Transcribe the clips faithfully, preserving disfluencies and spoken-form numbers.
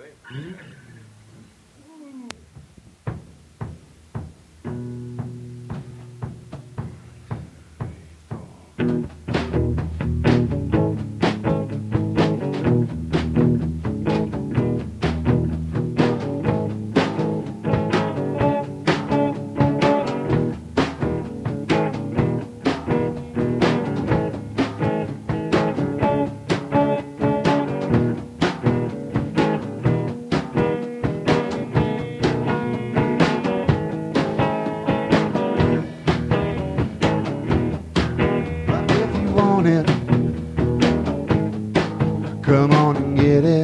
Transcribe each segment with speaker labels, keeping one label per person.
Speaker 1: Come on and get it.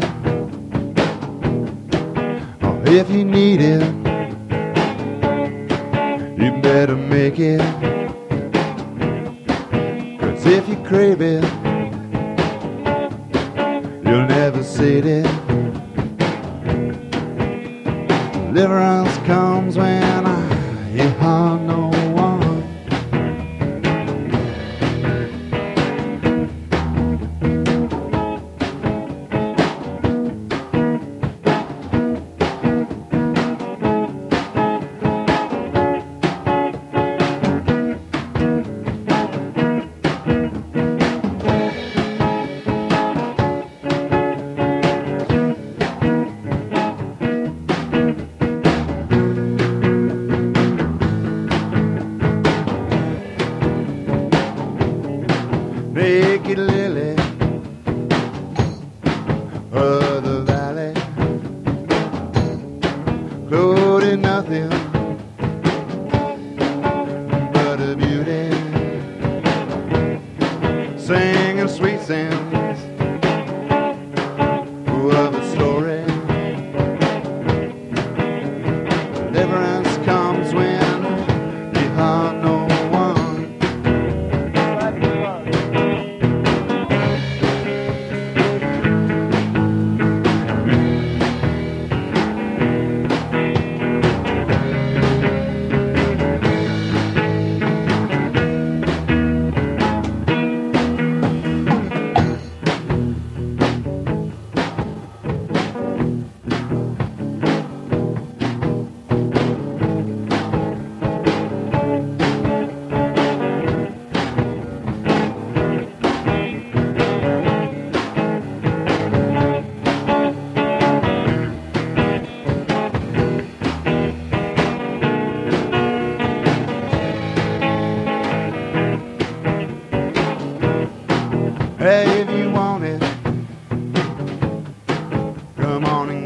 Speaker 1: Or if you need it, you better make it. 'Cause if you crave it, you'll never see it. Deliverance comes when you have no one. Naked lily of the valley, clothed in nothing but a beauty, singing sweet sings of a story. Deliverance comes when you have no Hey, if you want it, come on and